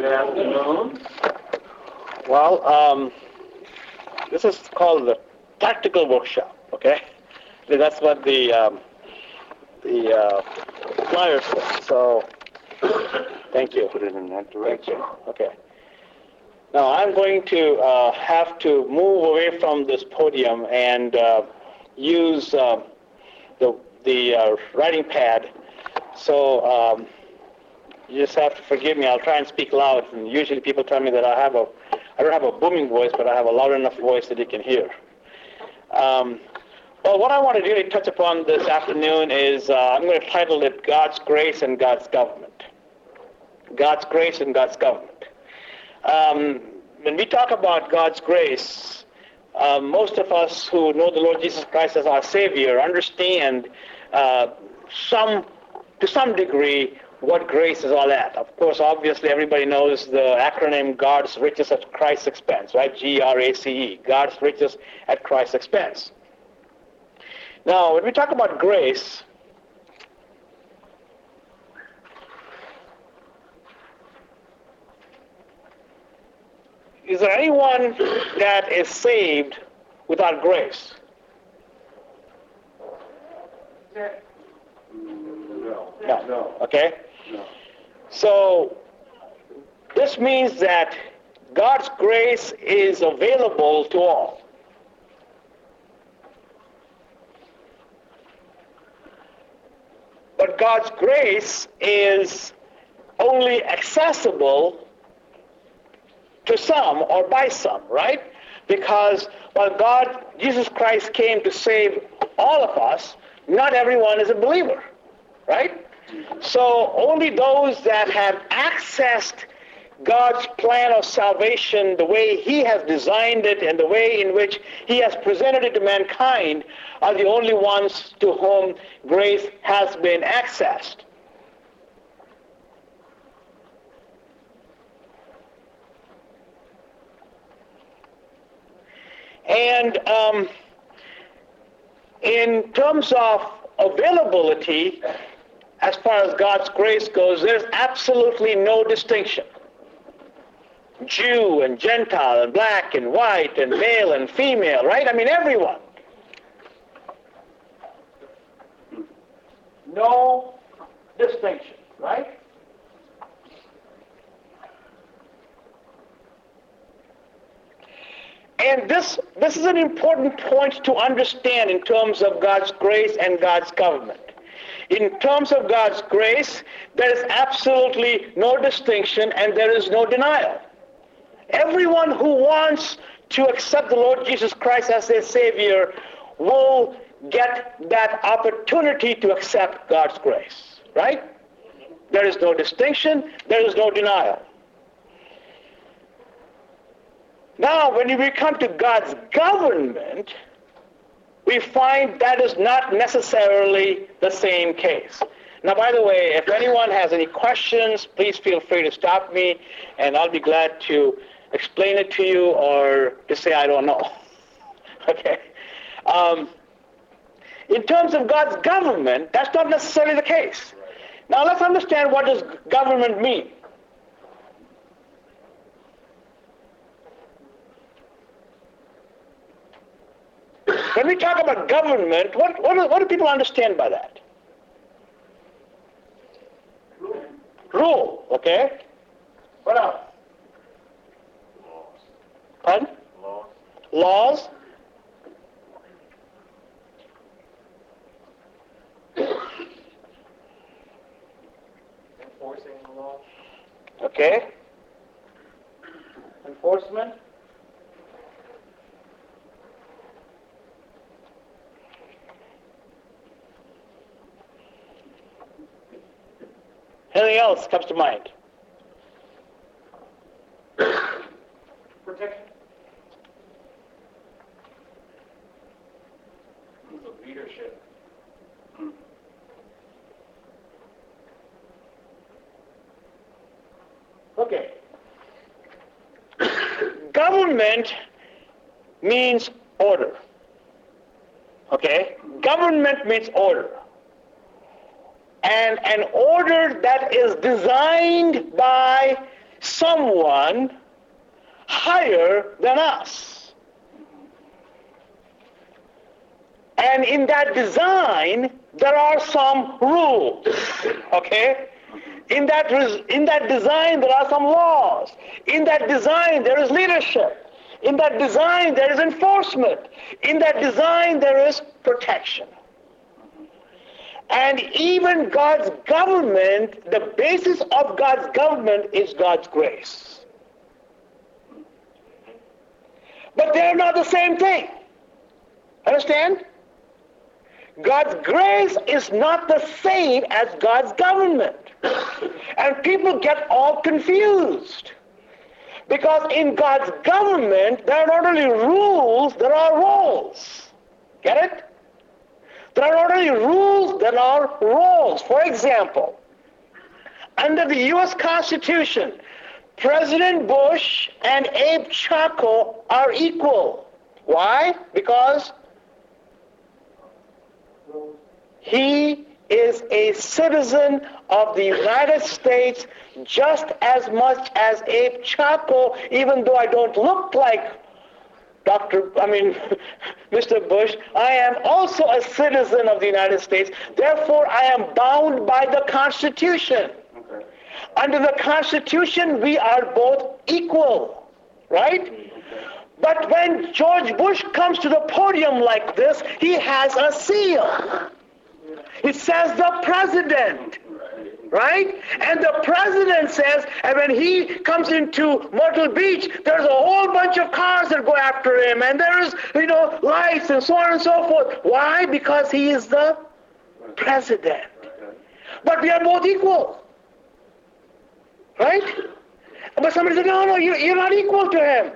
Good afternoon. Well, this is called the tactical workshop, okay? That's what the flyer says. So, thank you. Put it in that direction. Okay. Now I'm going to have to move away from this podium and use the writing pad. So you just have to forgive me. I'll try and speak loud. And usually people tell me that I don't have a booming voice, but I have a loud enough voice that you can hear. Well, what I want to really touch upon this afternoon is I'm going to title it God's Grace and God's Government. God's Grace and God's Government. When we talk about God's grace, most of us who know the Lord Jesus Christ as our Savior understand to some degree what grace is all at. Of course, obviously, everybody knows the acronym God's riches at Christ's expense, right? GRACE, God's riches at Christ's expense. Now, when we talk about grace, is there anyone that is saved without grace? No. Okay? No. So, this means that God's grace is available to all. But God's grace is only accessible to some or by some, right? Because while Jesus Christ came to save all of us, not everyone is a believer, right? So only those that have accessed God's plan of salvation the way He has designed it and the way in which He has presented it to mankind are the only ones to whom grace has been accessed. And in terms of availability, as far as God's grace goes, there's absolutely no distinction. Jew and Gentile and black and white and male and female, right? I mean, everyone. No distinction, right? And this is an important point to understand in terms of God's grace and God's government. In terms of God's grace, there is absolutely no distinction and there is no denial. Everyone who wants to accept the Lord Jesus Christ as their Savior will get that opportunity to accept God's grace, right? There is no distinction, there is no denial. Now, when we come to God's government, we find that is not necessarily the same case. Now, by the way, if anyone has any questions, please feel free to stop me, and I'll be glad to explain it to you or to say I don't know. Okay? In terms of God's government, that's not necessarily the case. Now, let's understand what does government mean. When we talk about government, what do people understand by that? Rule, okay? What else? Pardon? Laws. Enforcing the law. Okay. Enforcement. Anything else comes to mind? Protection. Leadership. Okay. Government means order. Okay? Government means order. And an order that is designed by someone higher than us. And in that design, there are some rules, okay? In that design, there are some laws. In that design, there is leadership. In that design, there is enforcement. In that design, there is protection. And even God's government, the basis of God's government is God's grace. But they're not the same thing. Understand? God's grace is not the same as God's government. And people get all confused. Because in God's government, there are not only rules, there are roles. Get it? There are not only rules, there are roles. For example, under the U.S. Constitution, President Bush and Abe Chacko are equal. Why? Because he is a citizen of the United States just as much as Abe Chacko, even though I don't look like Mr. Bush, I am also a citizen of the United States. Therefore, I am bound by the Constitution. Okay. Under the Constitution, we are both equal, right? Okay. But when George Bush comes to the podium like this, he has a seal. It says the president, right? And the president says, and when he comes into Myrtle Beach, there's a whole bunch of cars that go after him, and there is, lights and so on and so forth. Why? Because he is the president. But we are both equal, right? But somebody said, no, you're not equal to him.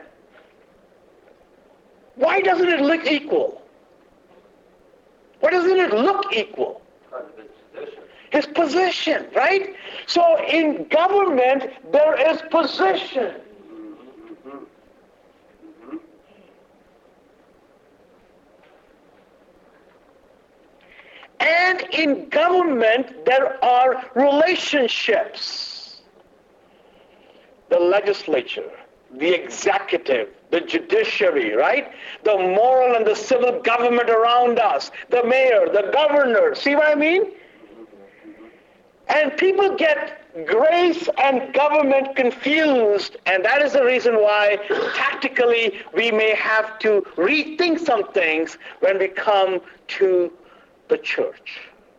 Why doesn't it look equal? Why doesn't it look equal? His position, right? So in government, there is position. And in government, there are relationships. The legislature, the executive, the judiciary, right? The moral and the civil government around us, the mayor, the governor. See what I mean? And people get grace and government confused, and that is the reason why tactically we may have to rethink some things when we come to the church.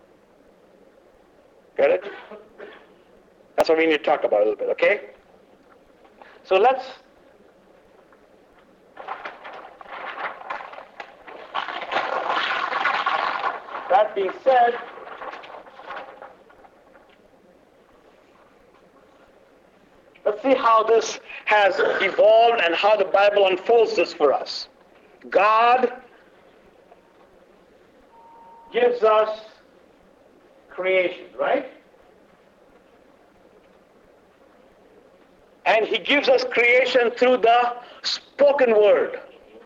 Get it? That's what we need to talk about a little bit, okay? So let's that being said, let's see how this has evolved and how the Bible unfolds this for us. God gives us creation, right? And he gives us creation through the spoken word.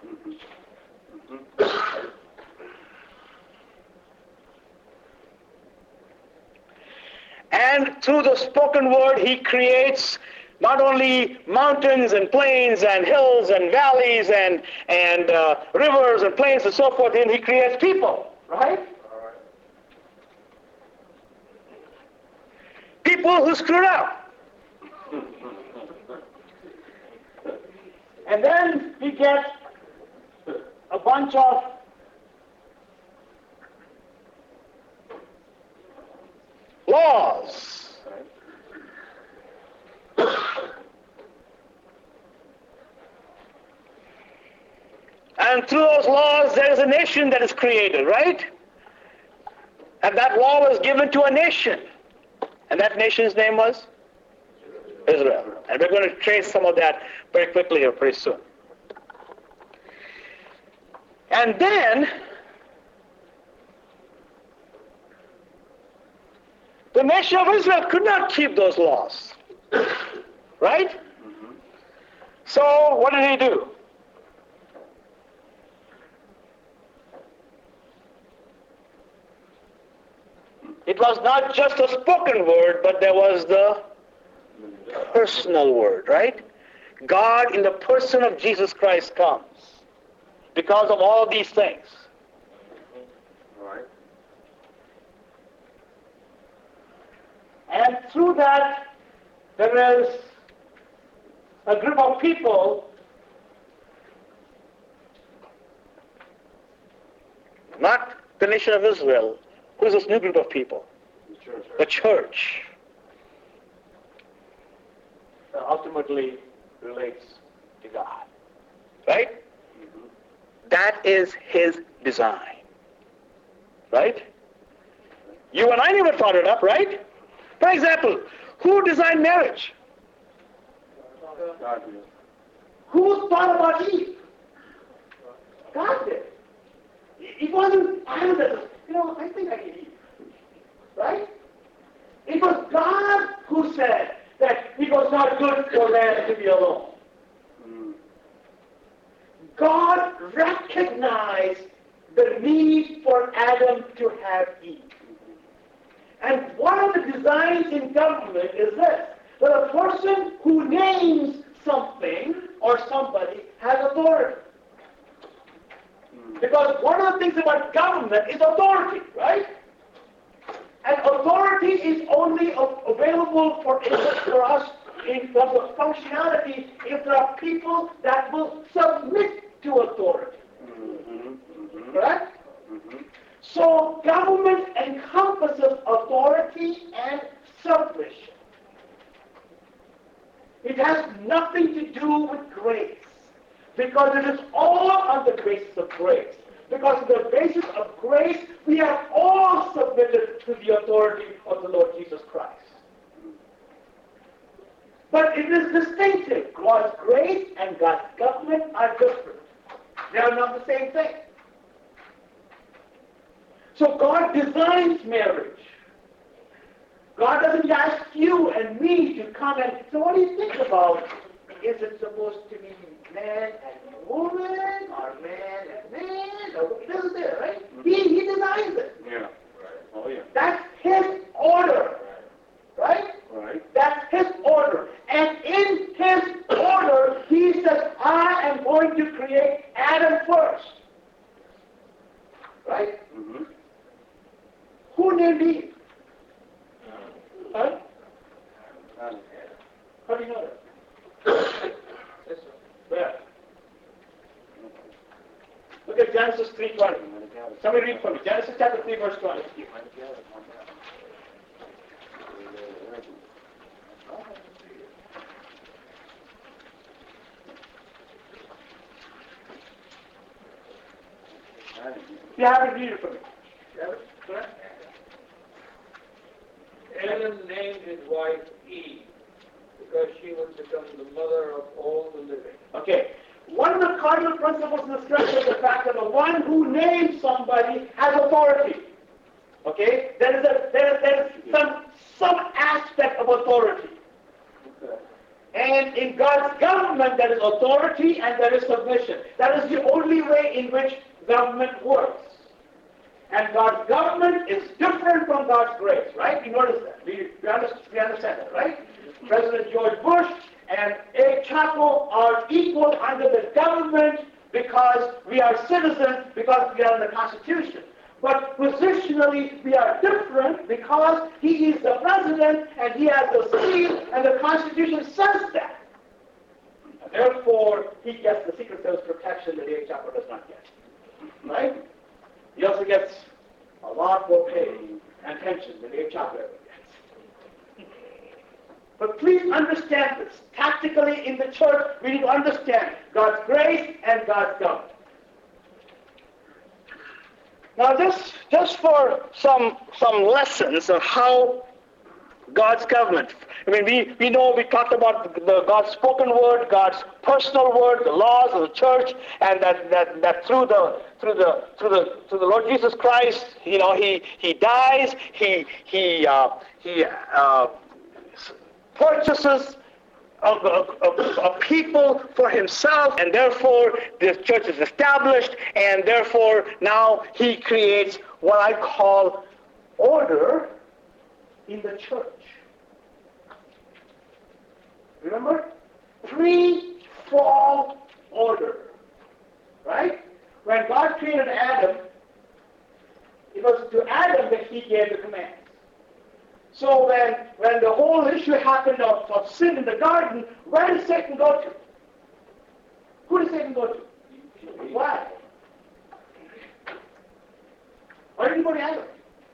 And through the spoken word, he creates not only mountains and plains and hills and valleys and rivers and plains and so forth, and he creates people, right? People who screwed up. And then we get a bunch of laws. And through those laws, there is a nation that is created, right? And that law was given to a nation. And that nation's name was Israel. And we're going to trace some of that very quickly here pretty soon. And then the nation of Israel could not keep those laws. Right? Mm-hmm. So what did he do? It was not just a spoken word, but there was the personal word, right? God in the person of Jesus Christ comes because of all these things. Right. And through that, there is a group of people, not the nation of Israel. Who is this new group of people? The church. The church. That ultimately relates to God. Right? Mm-hmm. That is His design. Right? You and I never thought it up, right? For example, who designed marriage? God did. Who thought about Eve? God did. It wasn't Adam that, I think I can eat. Right? It was God who said that it was not good for man to be alone. Mm. God recognized the need for Adam to have Eve. And one of the designs in government is this, that a person who names something or somebody has authority. Because one of the things about government is authority, right? And authority is only available for us in terms of functionality if there are people that will submit to authority. Mm-hmm. Mm-hmm. Correct? Mm-hmm. So government encompasses authority and submission. It has nothing to do with grace, because it is all on the basis of grace. Because on the basis of grace, we have all submitted to the authority of the Lord Jesus Christ. But it is distinctive. God's grace and God's government are different. They are not the same thing. So God designs marriage. God doesn't ask you and me to come and, so what do you think about? Is it supposed to be man and woman, or man and man? Or, it doesn't say, right? He designs it. Yeah. Right. Oh, yeah. That's His order. Right? Right. That's His order. And in His order, He says, I am going to create Adam first. Right? Mm-hmm. Who named Eve? Huh? Adam. How do you know that? Where? Look at Genesis 3:20. Somebody read for me. Genesis chapter 3, verse 20. You have it, read it for me. You have it? Correct? Adam named his wife Eve because she would become the mother of all the living. Okay. One of the cardinal principles in the scripture is the fact that the one who names somebody has authority. Okay? There is some aspect of authority. Okay. And in God's government there is authority and there is submission. That is the only way in which government works. And God's government is different from God's grace, right? You notice that. We understand that, right? President George Bush and A. Chapo are equal under the government because we are citizens, because we are in the Constitution. But positionally, we are different because he is the president and he has the seal, and the Constitution says that. And therefore, he gets the Secret Service protection that A. Chapo does not get. Right? He also gets a lot more pay and pension than A. Chapo ever gets. But please understand this. Tactically in the church, we need to understand God's grace and God's government. Now just for some lessons of how God's government. I mean, we know we talked about the God's spoken word, God's personal word, the laws of the church, and that through the Lord Jesus Christ, he dies, he purchases a people for himself, and therefore the church is established, and therefore now he creates what I call order in the church. Remember? Pre-fall order. Right? When God created Adam, it was to Adam that he gave the commands. So when the whole issue happened of sin in the garden, where did Satan go to? Who did Satan go to? Why? Why did he go to Adam?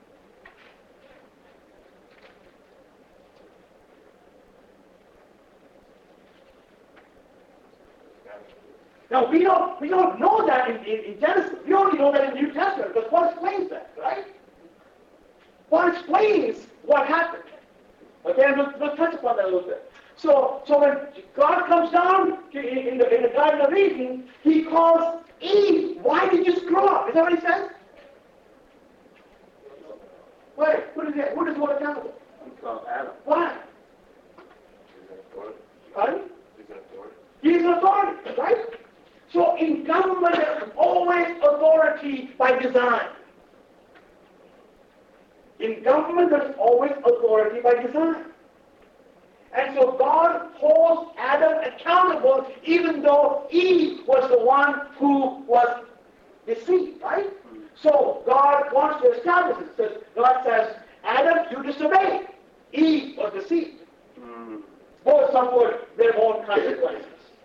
Now we don't know that in Genesis. We only know that in the New Testament because Paul explains that, right? Paul explains what happened. Okay, and we'll touch upon that a little bit. So when God comes down in the Garden of Eden, he calls Eve, why did you screw up? Is that what he says? Wait, what is that? What is the word accountable? Adam. Why? Pardon? He's an authority. He's an authority, right? So in government, there's always authority by design. In government, there's always authority by design. And so God holds Adam accountable even though Eve was the one who was deceived, right? So God wants to establish it. So God says, Adam, you disobeyed. Eve was deceived. Both suffered their own consequences.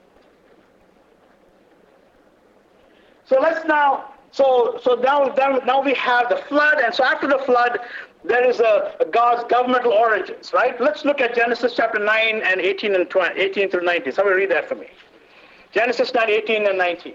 So let's now, now we have the flood, and so after the flood, there is a God's governmental origins, right? Let's look at Genesis chapter 9 and 18 and 20, 18 through 19. Somebody read that for me. Genesis 9, 18 and 19.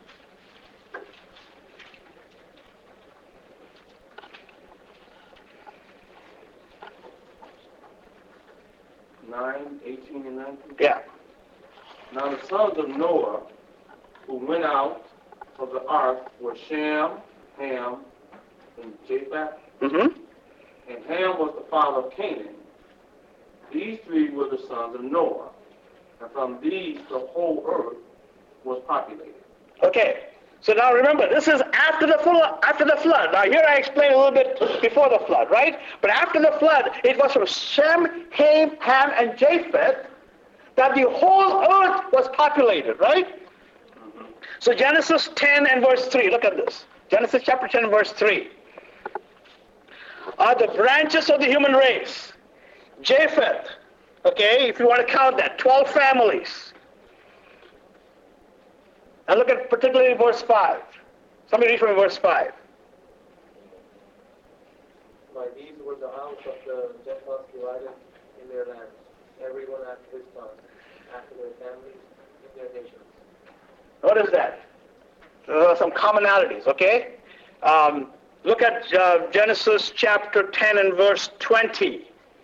Nine, 18, and 19. Yeah. Now the sons of Noah who went out of the ark were Shem, Ham, and Japheth. Mm-hmm. And Ham was the father of Canaan. These three were the sons of Noah. And from these the whole earth was populated. Okay. So now remember, this is after the flood. Now here I explained a little bit before the flood, right? But after the flood, it was from Shem, Ham, and Japheth that the whole earth was populated, right? So Genesis 10 and verse 3, look at this. Genesis chapter 10 and verse 3. Are the branches of the human race. Japheth, okay, if you want to count that, 12 families. And look at particularly verse 5. Somebody read from verse 5. By these were the house of the Gentiles divided in their lands, everyone after his tongue, after their families, in their nations. What is that? Some commonalities, okay? Look at Genesis chapter 10 and verse 20.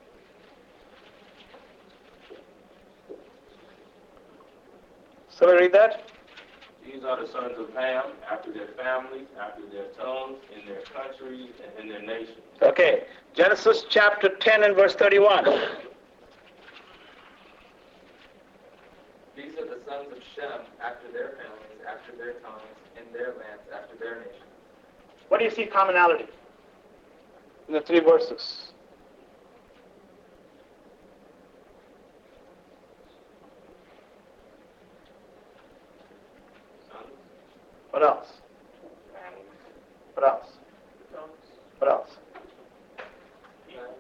Somebody read that? These are the sons of Ham, after their families, after their tongues, in their countries, and in their nations. Okay. Genesis chapter 10 and verse 31. These are the sons of Shem, after their families, after their tongues, in their lands, after their nations. What do you see commonality in the three verses? Sons, What else? families, What else? Tongues, What else? lands.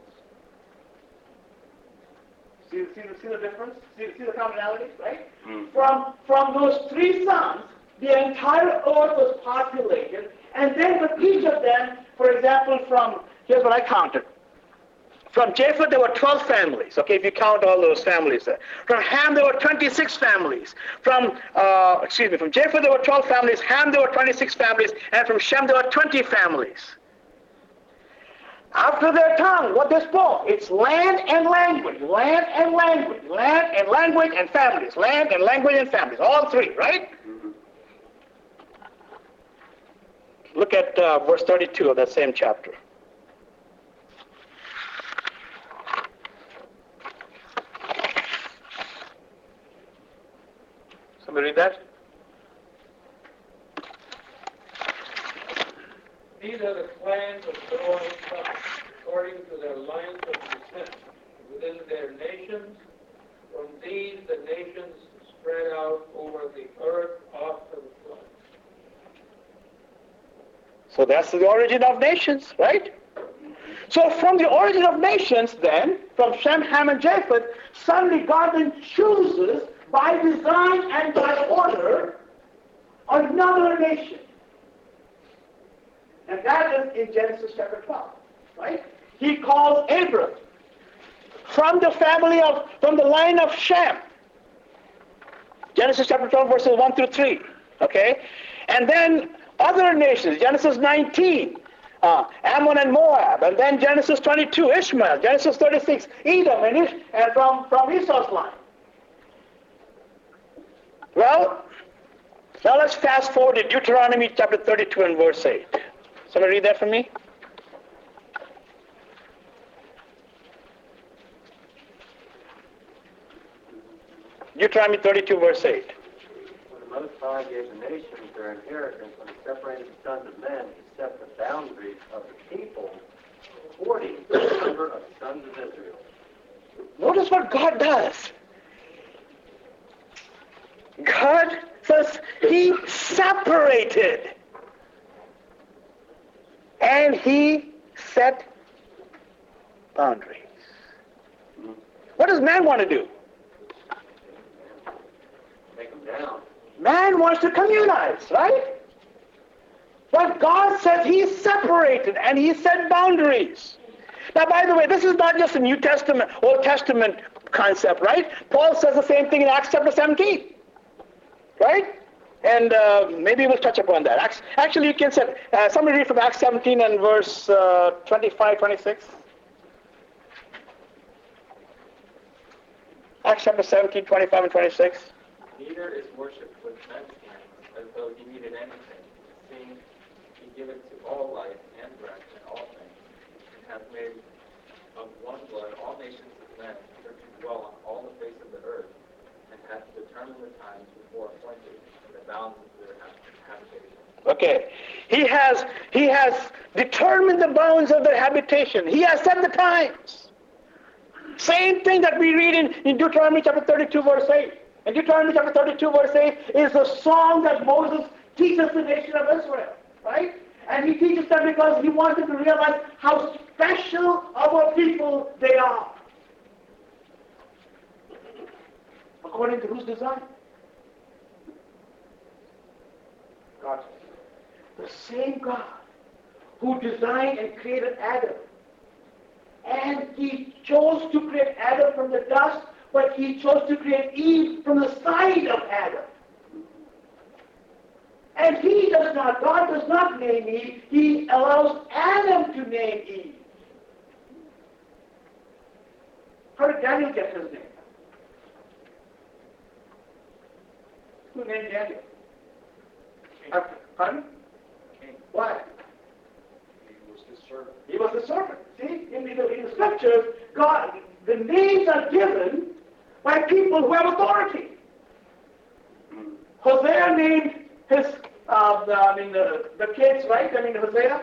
See the difference? See the commonality, right? Mm. From those three sons, the entire earth was populated, and then with each of them, for example, here's what I counted. From Japheth, there were 12 families, okay, if you count all those families there. From Ham, there were 26 families. From Japheth, there were 12 families. Ham, there were 26 families. And from Shem, there were 20 families. After their tongue, what they spoke, it's land and language, land and language, land and language and families, land and language and families, all three, right? Mm-hmm. Look at verse 32 of that same chapter. Somebody read that? These are the clans of Noah's sons, according to their lines of descent, within their nations, From these the nations spread out over the earth after the flood. So that's the origin of nations, right? So from the origin of nations then, from Shem, Ham, and Japheth, suddenly God then chooses by design and by order another nation. And that is in Genesis chapter 12, right? He calls Abram from the line of Shem. Genesis chapter 12, verses 1 through 3, okay? And then other nations, Genesis 19, Ammon and Moab, and then Genesis 22, Ishmael, Genesis 36, Edom, and from Esau's line. Well, now let's fast forward to Deuteronomy chapter 32 and verse 8. Somebody read that for me? Deuteronomy 32 verse 8. When the Most High gave the nations their inheritance, when he separated the sons of men, he set the boundaries of the people according to the number of the sons of Israel. Notice what God does. God says he separated and he set boundaries. What does man want to do? Take them down. Man wants to communize, right? But God says he separated and he set boundaries. Now, by the way, this is not just a New Testament, Old Testament concept, right? Paul says the same thing in Acts chapter 17, right? And maybe we'll touch upon that. Actually, you can say, somebody read from Acts 17 and verse 25, 26. Acts chapter 17, 25 and 26. Neither is worship with men's hands, as though he needed anything, seeing he giveth to all life and breath and all things, and hath made of one blood all nations of men to dwell on all the face of the earth, and hath determined the times before appointed, and the bounds of their habitation. Okay. He has determined the bounds of their habitation. He has set the times. Same thing that we read in Deuteronomy chapter 32 verse 8. And Deuteronomy chapter 32 verse 8 is the song that Moses teaches the nation of Israel, right? And he teaches them because he wants them to realize how special of a people they are. According to whose design? God's. The same God who designed and created Adam. And he chose to create Adam from the dust, but he chose to create Eve from the side of Adam. And God does not name Eve, he allows Adam to name Eve. How did Daniel get his name? Who named Daniel? Pardon? Why? He was the servant. He was the servant. See, in the scriptures, the names are given by people who have authority. Hosea named his, the kids, right? Hosea,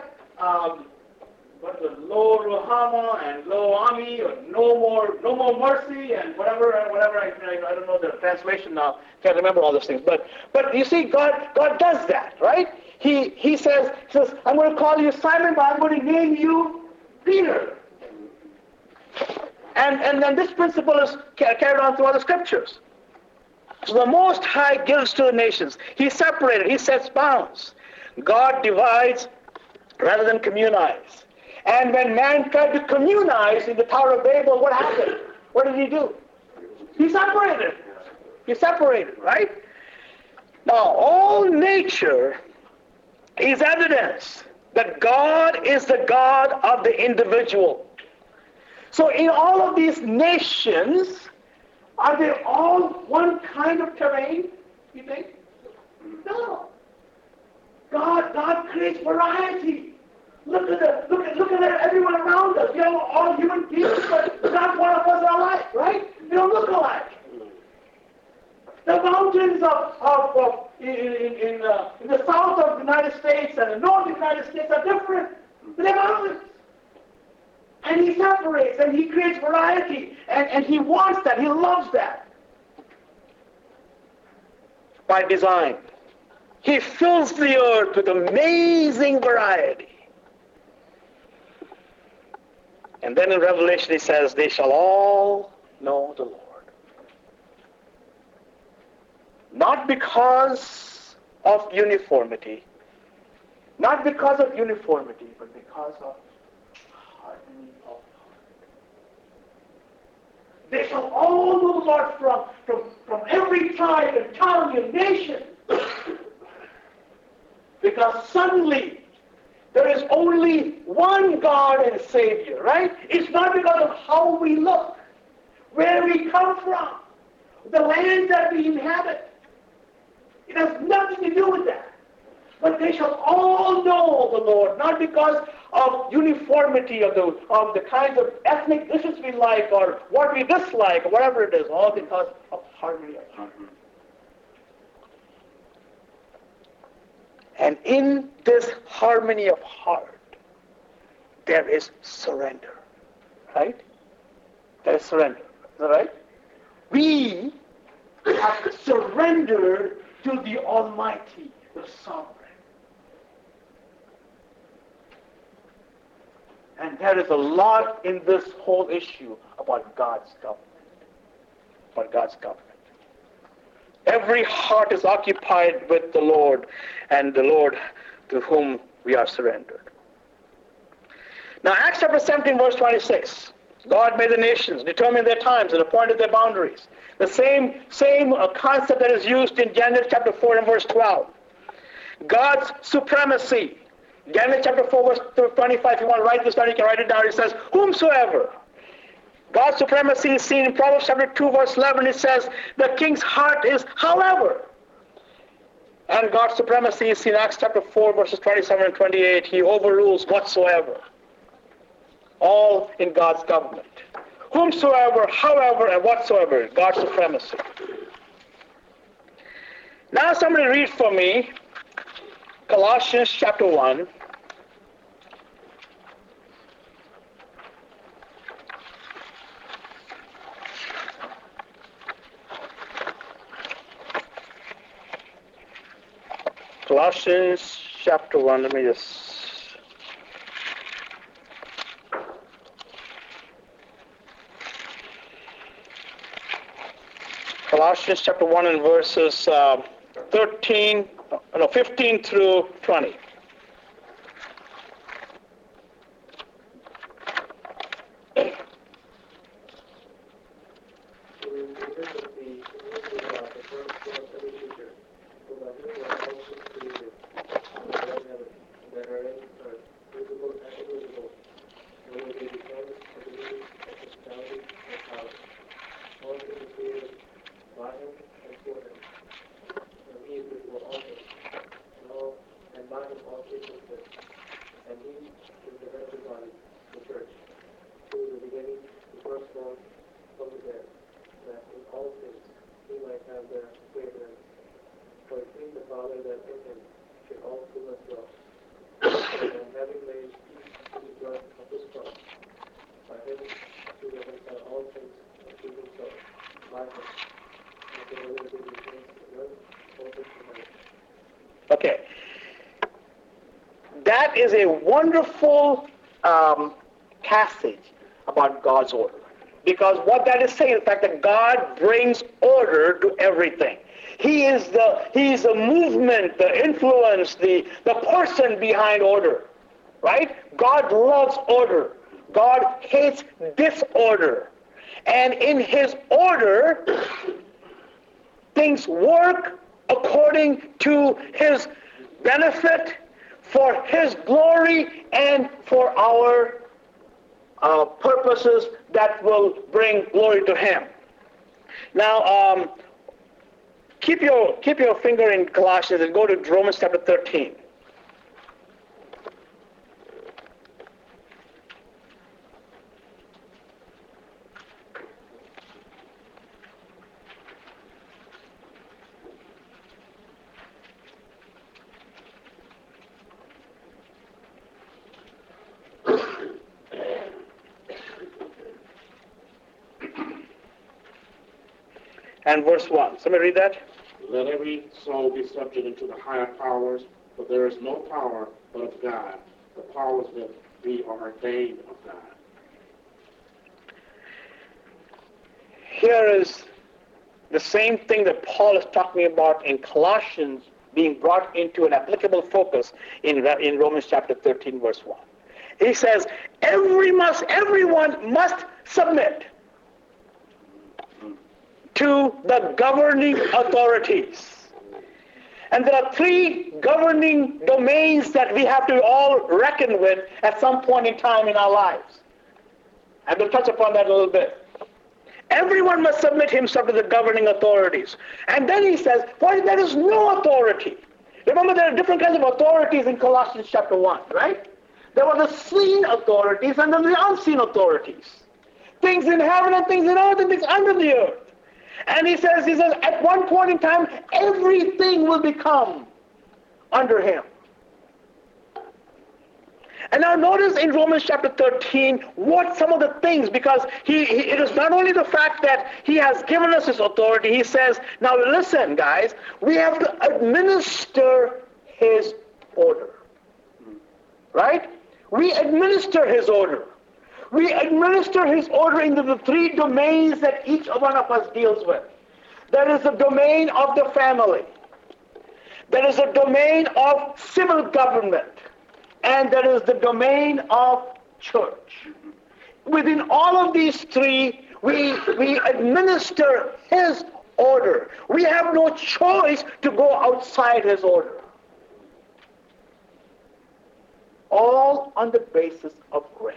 Lo Ruhama and Lo Ami, or no more mercy, and whatever. I don't know the translation now. Can't remember all those things. But you see, God does that, right? He says, I'm going to call you Simon, but I'm going to name you Peter. And then this principle is carried on through other scriptures. So the Most High gives to the nations. He separated. He sets bounds. God divides rather than communize. And when man tried to communize in the Tower of Babel, what happened? What did he do? He separated. He separated, right? Now, all nature is evidence that God is the God of the individual. So in all of these nations, are they all one kind of terrain, you think? No. God creates variety. Look at everyone around us. We are all human beings, but not one of us are alike, right? We don't look alike. The mountains in the south of the United States and the north of the United States are different. They're mountains. And he separates and he creates variety. And he wants that. He loves that. by design. He fills the earth with amazing variety. And then in Revelation he says, they shall all know the Lord. Not because of uniformity, but because of harmony of heart. They shall all know the Lord from every tribe and tongue and nation. Because suddenly there is only one God and Savior, right? It's not because of how we look, where we come from, the land that we inhabit. It has nothing to do with that. But they shall all know the Lord, not because of uniformity of the kinds of ethnic dishes we like or what we dislike or whatever it is, all because of harmony of heart. And in this harmony of heart, there is surrender, right? There is surrender, is that right? We have surrendered to the Almighty, the Sovereign. And there is a lot in this whole issue about God's government. About God's government. Every heart is occupied with the Lord, and the Lord to whom we are surrendered. Now, Acts chapter 17, verse 26. God made the nations, determined their times, and appointed their boundaries. The same concept that is used in Genesis chapter 4 and verse 12. God's supremacy. Genesis chapter 4, verse 25. If you want to write this down, you can write it down. It says, whomsoever. God's supremacy is seen in Proverbs chapter 2, verse 11. It says, the king's heart is however. And God's supremacy is seen in Acts chapter 4, verses 27 and 28. He overrules whatsoever. All in God's government. Whomsoever, however, and whatsoever. God's supremacy. Now somebody read for me Colossians chapter 1. Colossians chapter 1, let me just... Colossians chapter 1 and verses 15 through 20. Okay. That is a wonderful passage about God's order. Because what that is saying, in fact, that God brings order to everything. He is the movement, the influence, the person behind order. Right? God loves order. God hates disorder. And in His order, things work according to His benefit, for His glory, and for our purposes that will bring glory to Him. Now, keep your finger in Colossians and go to Romans chapter 13. And verse 1. Somebody read that? Let every soul be subject unto the higher powers, for there is no power but of God. The powers that be are ordained of God. Here is the same thing that Paul is talking about in Colossians being brought into an applicable focus in Romans chapter 13, verse 1. He says, everyone must submit to the governing authorities. And there are three governing domains that we have to all reckon with at some point in time in our lives. And we'll touch upon that a little bit. Everyone must submit himself to the governing authorities. And then he says, for there is no authority. Remember, there are different kinds of authorities in Colossians chapter 1, right? There were the seen authorities and then the unseen authorities. Things in heaven and things in earth and things under the earth. And he says, at one point in time, everything will become under him. And now notice in Romans chapter 13, what some of the things, because it is not only the fact that he has given us his authority, he says, now listen guys, we have to administer his order. Right? We administer his order. We administer his order into the three domains that each one of us deals with. There is the domain of the family. There is a domain of civil government. And there is the domain of church. Within all of these three, we administer his order. We have no choice to go outside his order. All on the basis of grace.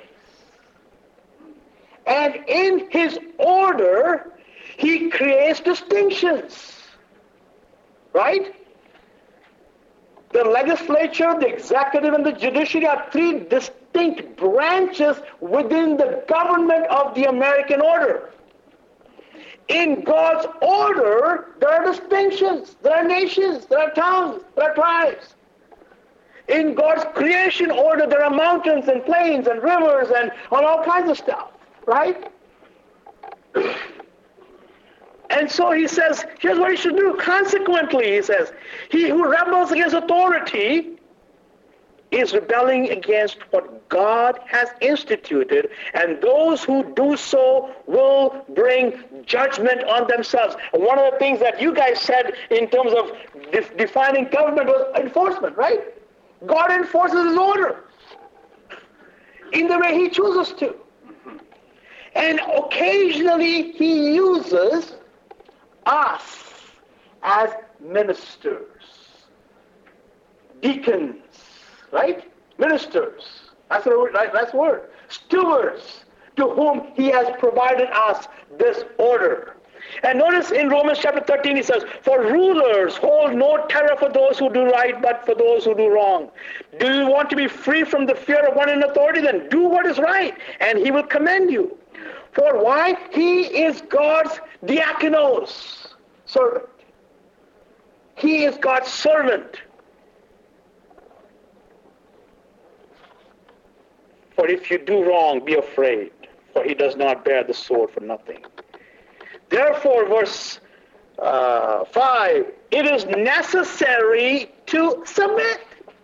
And in his order, he creates distinctions. Right? The legislature, the executive, and the judiciary are three distinct branches within the government of the American order. In God's order, there are distinctions. There are nations, there are towns, there are tribes. In God's creation order, there are mountains and plains and rivers and all kinds of stuff, right? And so he says, here's what he should do. Consequently, he says, he who rebels against authority is rebelling against what God has instituted, and those who do so will bring judgment on themselves. And one of the things that you guys said in terms of defining government was enforcement, right? God enforces his order in the way he chooses to. And occasionally he uses us as ministers, deacons, right? Ministers. That's the word, right? That's the word. Stewards, to whom he has provided us this order. And notice in Romans chapter 13 he says, for rulers hold no terror for those who do right, but for those who do wrong. Do you want to be free from the fear of one in authority? Then do what is right, and he will commend you. For why? He is God's diakonos, servant. He is God's servant. For if you do wrong, be afraid, for he does not bear the sword for nothing. Therefore, verse 5, it is necessary to submit.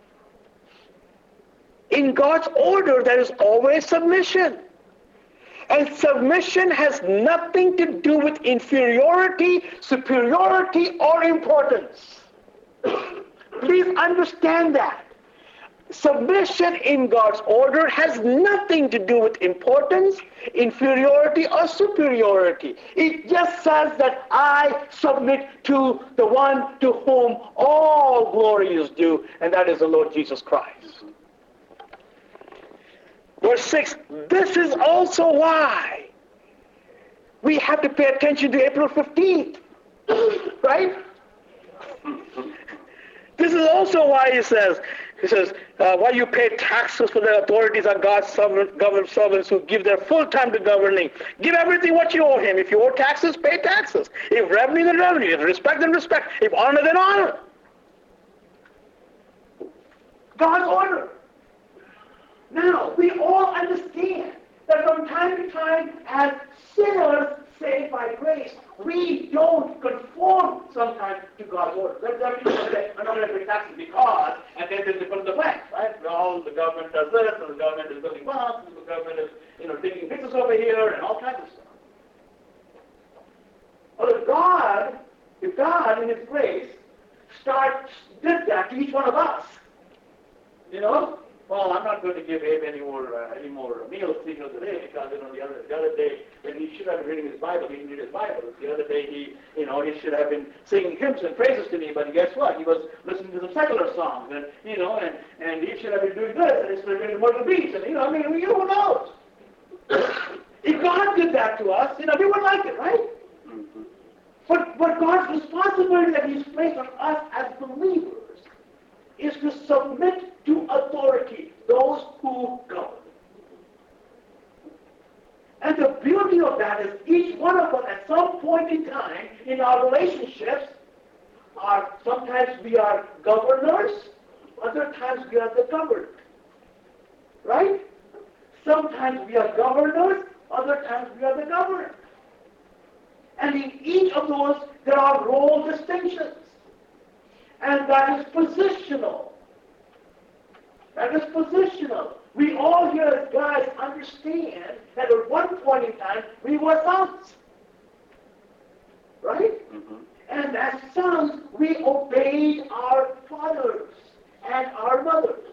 In God's order, there is always submission. And submission has nothing to do with inferiority, superiority, or importance. Please understand that. Submission in God's order has nothing to do with importance, inferiority, or superiority. It just says that I submit to the one to whom all glory is due, and that is the Lord Jesus Christ. Verse 6, this is also why we have to pay attention to April 15th, right? This is also why he says, why you pay taxes for the authorities are God's government servants who give their full time to governing. Give everything what you owe him. If you owe taxes, pay taxes. If revenue, then revenue. If respect, then respect. If honor, then honor. God's order. Now, we all understand that from time to time, as sinners saved by grace, we don't conform sometimes to God's order. Let me say, I'm not going to pay taxes because, and then they put in the blank, right? Well, the government does this, and the government is building bonds, and the government is, digging business over here, and all kinds of stuff. Well, if God in His grace did that to each one of us, well, I'm not going to give Abe any more meals today because the other day when he should have been reading his Bible, he didn't read his Bible. The other day he should have been singing hymns and praises to me, but guess what? He was listening to some secular songs, and he should have been doing this, and instead of reading Myrtle Beach, and who knows? If God did that to us, we wouldn't like it, right? Mm-hmm. But God's responsibility that He's placed on us as believers is to submit to authority, those who govern. And the beauty of that is each one of us at some point in time in our relationships sometimes we are governors, other times we are the governed. Right? Sometimes we are governors, other times we are the governed. And in each of those there are role distinctions. And that is positional. That is positional. We all here as guys understand that at one point in time we were sons. Right? Mm-hmm. And as sons we obeyed our fathers and our mothers.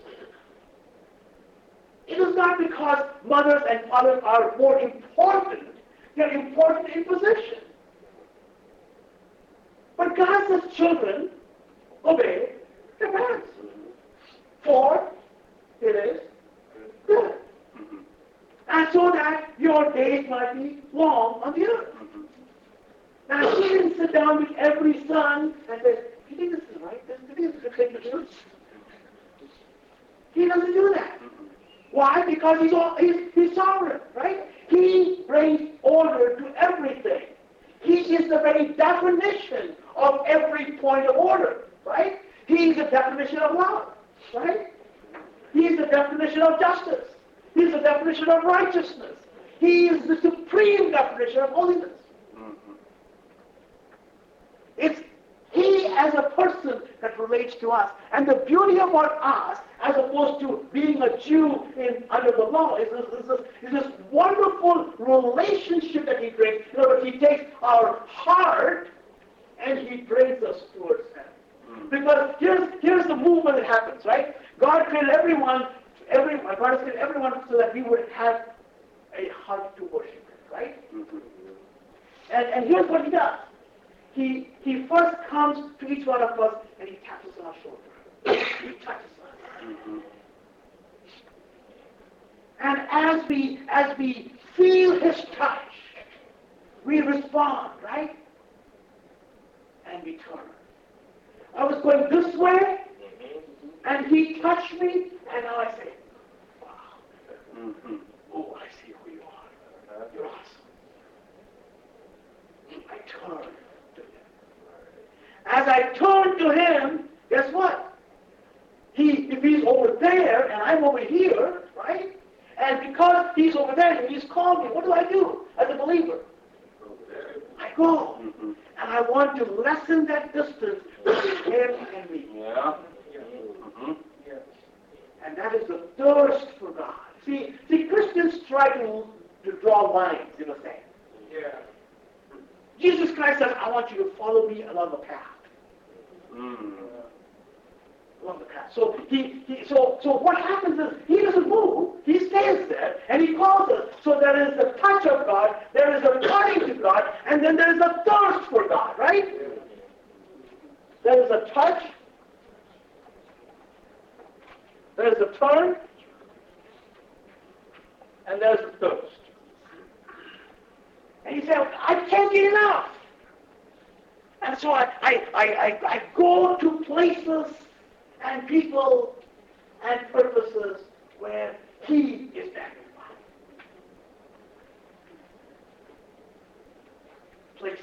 It is not because mothers and fathers are more important. They're important in position. But God says children obey their parents. For it is good. Mm-hmm. And so that your days might be long on the earth. Mm-hmm. Now, He didn't sit down with every son and say, you think this is right? This is a good thing to do. He doesn't do that. Mm-hmm. Why? Because he's sovereign, right? He brings order to everything. He is the very definition of every point of order, right? He is the definition of love, right? He is the definition of justice. He is the definition of righteousness. He is the supreme definition of holiness. Mm-hmm. It's He as a person that relates to us. And the beauty about us, as opposed to being a Jew under the law, is this wonderful relationship that He brings. In other words, He takes our heart and He brings us towards Him. Because here's the movement that happens, right? God created everyone so that we would have a heart to worship Him, right? Mm-hmm. And here's what He does. He first comes to each one of us and He taps us on our shoulder. He touches us. Mm-hmm. And as we feel His touch, we respond, right? And we turn. I was going this way, and He touched me, and now I say, wow. Mm-hmm. Oh, I see who you are. You're awesome. I turn to Him. As I turn to Him, guess what? If He's over there, and I'm over here, right? And because He's over there, and He's called me, what do as a believer? I go. Mm-hmm. And I want to lessen that distance between Him and me. Yeah. Mm-hmm. And that is the thirst for God. See, Christians try to draw lines, say. Yeah. Jesus Christ says, I want you to follow me along the path. Mm. Along the path. So so what happens is He doesn't move. He stays there and He calls us. So there is the touch of God, there is a turning to God, and then there is a thirst for God, right? There is a touch, there is a turn, and there's a thirst. And you say, I can't get enough. And so I go to places and people and purposes where He is magnified. Places.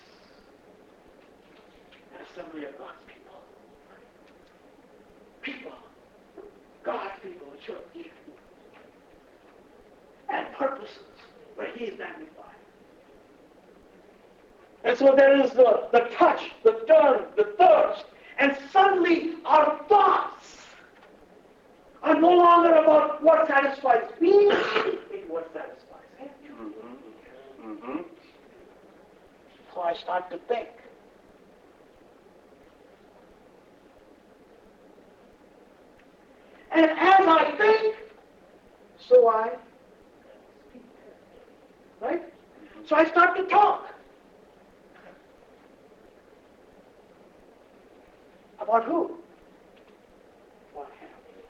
An assembly of God's people. People. God's people, the church. And purposes where He is magnified. And so there is the touch, the turn, the thirst. And suddenly our thoughts are no longer about what satisfies me, it's what satisfies him. So I start to think. And as I think, so I speak. Right? So I start to talk. About who? About him.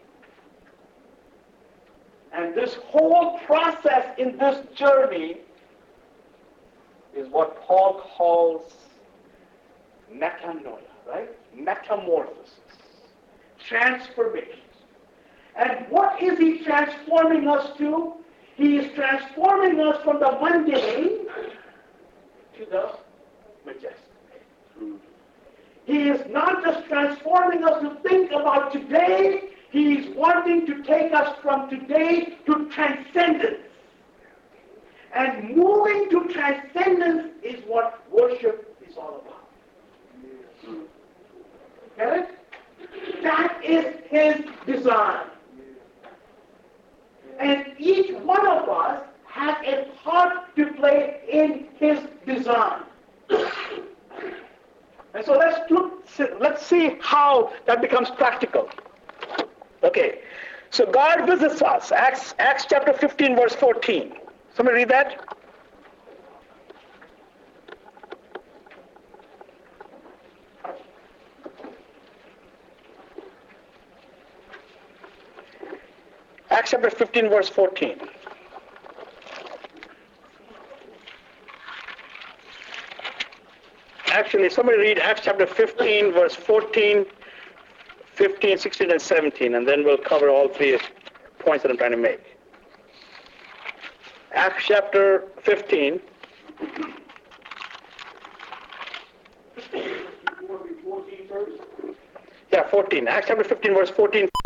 And this whole process in this journey is what Paul calls metanoia, right? Metamorphosis. Transformation. And what is he transforming us to? He is transforming us from the mundane to the majestic. He is not just transforming us to think about today, he is wanting to take us from today to transcendence. And moving to transcendence is what worship is all about. Get it? That is his design. And each one of us has a part to play in his design. And so let's see how that becomes practical. Okay, so God visits us. Acts chapter 15, verse 14. Somebody read that? Acts chapter 15, verse 14. Actually, somebody read Acts chapter 15, verse 14, 15, 16, and 17, and then we'll cover all three points that I'm trying to make. Acts chapter 15. Yeah, 14. Acts chapter 15, verse 14.